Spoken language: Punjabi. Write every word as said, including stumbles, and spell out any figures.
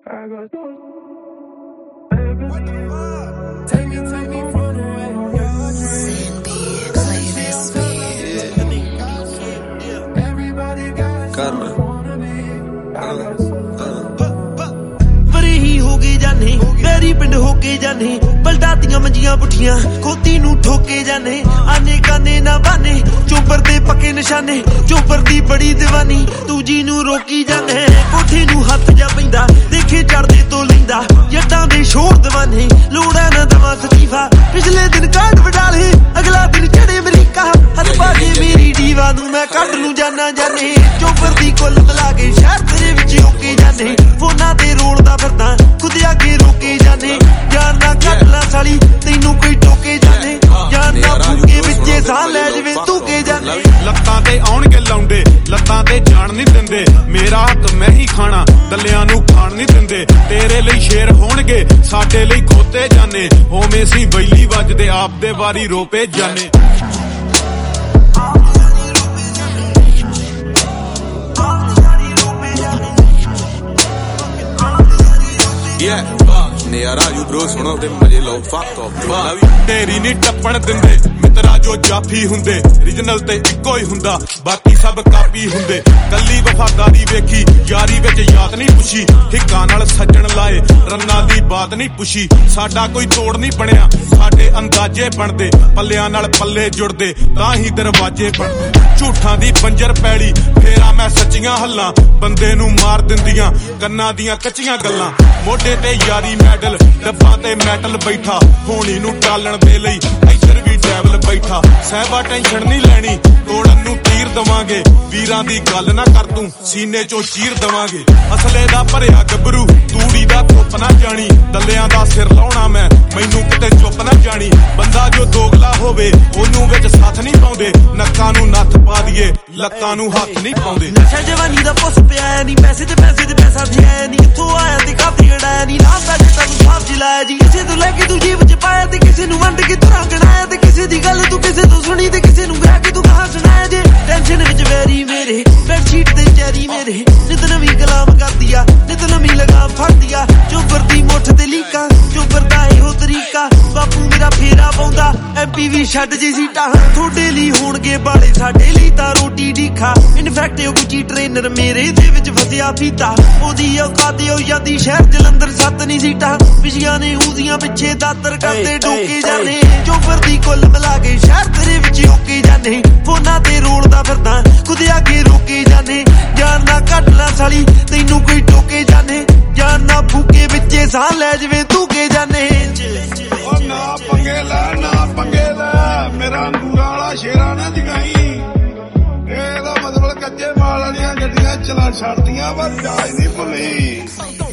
I got those. What the fuck? Take me, take me for the ride. Play this beat. Everybody got something wanna be. I got worry ही हो गए जाने मेरी पिंड होके जाने पलटातियां मंजियां पुठियां खोती नू ठोके जाने आने काने ना बाने चोपर दे पके निशाने चोपर दी बड़ी दीवानी तू जी नू रोकी जाने कोठी नू हथ जा पैंदा देखे चढ़दे तो लैंदा जट्टां दे शोर दीवाने लोड़ा ना दवा सतीफा पिछले दिन काट वडाले अगला दिन चढ़े अमरीका हर बाजे मेरी दीवा नू मैं कढ लूं जाना जाने चोपर दी कुल मिला के शहर तेरे विच होके जाने फोना ते रोलदा फिरदा खुद आगे रोके जाने जान ना कट ला साली तैनू कोई टोके जाने जान ना भूखे विचे साह लै जवे तू के जाने ਲੱਤਾਂ ਤੇ ਆਉਣਗੇ ਲੌਂਡੇ ਲੱਤਾਂ ਤੇ ਜਾਣ ਨਹੀਂ ਦਿੰਦੇ ਮੇਰਾ ਹੱਕ ਮੈਂ ਹੀ ਖਾਣਾ ਦੱਲਿਆਂ ਨੂੰ ਖਾਣ ਨਹੀਂ ਦਿੰਦੇ ਤੇਰੇ ਲਈ ਸ਼ੇਰ ਹੋਣਗੇ ਸਾਡੇ ਲਈ ਖੋਤੇ ਜਾਣੇ ਹੋਵੇਂ ਸੀ ਬੈਲੀ ਵੱਜਦੇ ਆਪ ਦੇ ਵਾਰੀ ਰੋਪੇ ਜਾਣੇ Yeah, fuck, nera you bro ਸੁਣੋ ਤੇ ਮਜੇ ਲਓ fuck off ਤੇਰੀ ਨਹੀਂ ਟੱਪਣ ਦਿੰਦੇ ਮਿੱਤਰਾ ਜੋ ਜਾਫੀ ਹੁੰਦੇ ਰੀਜਨਲ ਤੇ ਇੱਕੋ ਹੀ ਹੁੰਦਾ ਬਾਕੀ ਸਭ ਕਾਪੀ ਹੁੰਦੇ ਕੱਲੀ ਵਫਾਦਾਰੀ ਵੇਖੀ ਯਾਰੀ ਵਿੱਚ ਯਾਦ ਨਹੀਂ ਪੁੱਛੀ ਹਿੱਕਾਂ ਨਾਲ ਸੱਜਣ ਲਾਏ ਰੰਨਾਂ ਦੀ ਬਾਤ ਨਹੀਂ ਪੁੱਛੀ ਸਾਡਾ ਕੋਈ ਤੋੜ ਨਹੀਂ ਬਣਿਆ ਸਾਡੇ ਅੰਦਾਜ਼ੇ ਬਣਦੇ ਪੱਲਿਆਂ ਨਾਲ ਪੱਲੇ ਜੁੜਦੇ ਤਾਂ ਹੀ ਦਰਵਾਜ਼ੇ ਬਣਦੇ ਝੂਠਾਂ ਦੀ ਬੰਜਰ ਪੈਲੀ ਫੇਰਾ ਮੈਂ ਸੱਚੀਆਂ ਹੱਲਾਂ ਬੰਦੇ ਨੂੰ ਮਾਰ ਦਿੰਦੀਆਂ ਕੰਨਾਂ ਦੀਆਂ ਕੱਚੀਆਂ ਗੱਲਾਂ ਮੋਢੇ ਤੇ ਯਾਰੀ ਮੈਡਲ ਡੱਬਾਂ ਤੇ ਮੈਟਲ ਬੈਠਾ ਹੋਣੀ ਨੂੰ ਟਾਲਣ ਦੇ ਲਈ ਇੱਧਰ ਵੀ ਡੈਵਲ ਬੈਠਾ ਸਹਿਬਾ ਟੈਨਸ਼ਨ ਨਹੀਂ ਲੈਣੀ ਤੋੜਨ ਨੂੰ ਤੀਰ ਦਵਾਂਗੇ ਵੀਰਾਂ ਦੀ ਗੱਲ ਨਾ ਕਰ ਤੂੰ ਸੀਨੇ ਚੋਂ ਚੀਰ ਦਵਾਂਗੇ ਅਸਲੇ ਦਾ ਭਰਿਆ ਗੱਭਰੂ ਤੂੜੀ ਦਾ ਧੁੱਪ ਨਾ ਜਾਣੀ ਦੱਲਿਆਂ ਦਾ ਸਿਰ ਲਾਉਣਾ ਮੈਂ ਮੈਨੂੰ ਕਿਤੇ ਚੁੱਪ ਨਾ ਜਾਣੀ ਬੰਦਾ ਜੋ ਦੋਗਲਾ ਹੋਵੇ ਉਹਨੂੰ ਵਿੱਚ ਸਾਥ ਨਹੀਂ ਪਾਉਂਦੇ ਨੱਕਾਂ ਨੂੰ ਨੱਥ ਪਾ ਦਈਏ ਲੱਕਾਂ ਨੂੰ ਹੱਥ ਨਹੀਂ ਪਾਉਂਦੇ ਨਸ਼ਾ ਜਵਾਨੀ ਦਾ ਪੁੱਸ ਪਿਆ ਨਹੀਂ ਪੈਸੇ ਤੇ ਪੈਸੇ ਤੇ ਪੈਸਾ ਜਿਆ ਨਹੀਂ ਕਿੱਥੋਂ ਆਇਆ ਤੇ ਕਾਫੀ ਗੜਾਇਆ ਨਹੀਂ ਨਾ ਪੈਸੇ ਤੈਨੂੰ ਸਾਫ ਜਿਲਾਇਆ ਜੀ ਕਿਸੇ ਤੋਂ ਲੈ ਕੇ ਤੂੰ ਜੀਵ ਚ ਪਾਇਆ ਤੇ ਕਿਸੇ ਨੂੰ ਵੰਡ ਕੇ ਤੂੰ ਰੰਗਣਾਇਆ ਤੇ ਕਿਸੇ ਦੀ ਗੱਲ ਤੂੰ ਕਿਸੇ ਤੋਂ ਸੁਣੀ ਤੇ ਕਿਸੇ ਨੂੰ ਕਹਿ ਕੇ ਤੂੰ ਕਹਾ ਸੁਣਾਇਆ ਜੇ ਟੈਨਸ਼ਨ ਵਿੱਚ ਵੈਰੀ ਮੇਰੇ ਬੈਡਸ਼ੀਟ ਤੇ ਚੈਰੀ ਮੇਰੇ ਨਿਤ ਨਵੀਂ ਕਲਾਮ ਕਰਦੀ ਆ ਨਿਤ ਨਵੀਂ ਲਗਾਮ ਫੜਦੀ ਆ ਚੋਬਰ ਦੀ ਮੁੱਠ ਤੇ ਲੀਕਾਂ ਚੋਬਰ ਦਾ ਇਹੋ ਤਰੀਕਾ ਬਾਪੂ ਮੇਰਾ ਫੇਰਾ ਪਾਉਂਦਾ ਐਮਪੀ ਵੀ ਛੱਡ ਜੇ ਸੀਟਾਂ ਤੁਹਾਡੇ ਲਈ ਹੋਣਗੇ ਬਾਲੇ ਸਾਡੇ ਲਈ ਤਾਂ ਰੋਟੀ ਦੀ ਖਾ ਇਨਫੈਕਟ ਉਹ ਗੁੱਚੀ ਟ੍ਰੇਨਰ ਮੇਰੇ ਦੇ ਵਿੱਚ ਫਸਿਆ ਫੀਤਾ ਉਹਦੀ ਔਕਾਤ ਹੋ ਜਾਂਦੀ ਸ਼ਹਿਰ ਜਲੰਧਰ ਸੱਤ ਨਹੀਂ ਸੀਟਾਂ ਪਿਛੀਆਂ ਨੇ ਉਹਦੀਆਂ ਪਿੱਛੇ ਦਾਤਰ ਕਰਦੇ ਡੋਕੇ ਜਾਣੇ ਚੋਬਰ ਦੀ ਕੁੱਲ ਮਿਲਾ ਕੇ ਸ਼ਹਿਰ ਤੇਰੇ ਵਿੱਚ ਹੋਕੇ ਜਾਣੇ ਫੋਨਾਂ ਤੇ ਰੋਲਦਾ ਫਿਰਦਾ ਖੁਦ ਆਗੇ ਰੋਕੇ ਜਾਣੇ ਜਾਨ ਨਾ ਕੱਢ ਲਾ ਸਾਲੀ ਤੈਨੂੰ ਕੋਈ ਟੋਕੇ ਜਾਣੇ ਜਾਨ ਨਾ ਭੂਕੇ ਵਿੱਚੇ ਸਾਹ ਲੈ ਜਵੇ ਤੂੰ ਕੇ ਜਾਣੇ ਉਹ ਨਾ ਪੰਗੇ ਲੈ ਨਾ ਪੰਗੇ ਲੈ ਮੇਰਾ ਅੰਗੂਰਾਂ ਵਾਲਾ ਸ਼ੇਰਾ ਨਾ ਜਗਾਈ ਇਹਦਾ ਮਤਲਬ ਕੱਚੇ ਮਾਲ ਵਾਲੀਆਂ ਗੱਡੀਆਂ ਚਲਾ ਛੱਡਦੀਆਂ ਪਰ ਜਾਜ ਨਹੀਂ ਭੁੱਲੀ।